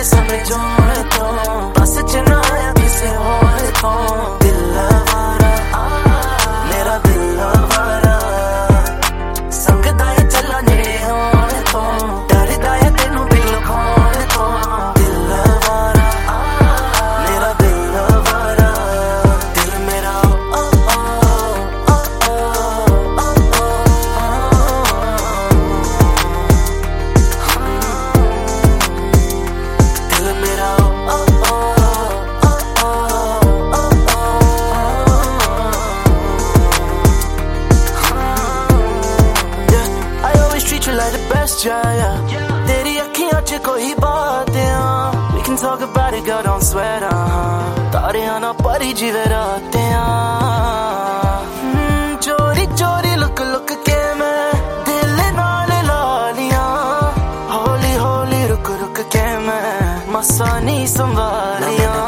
समय जोड़ तो बस जना किसे और तो दिल वारा मेरा दिल वारा संग दाए चला नेड़े होने तो डरदा है तेनू बिल खोने तो दिल वारा मेरा दिल वारा दिल मेरा दिल मेरा treat you like the best, yeah. तेरी अखियां च कोई बात we can talk about it, girl, don't sweat, तारियां ना परी जीवे रात चोरी चोरी लुक लुक के मैं दिल नाल ला लिया हौली हौली रुक रुक के मैं मसा नहीं संभालिया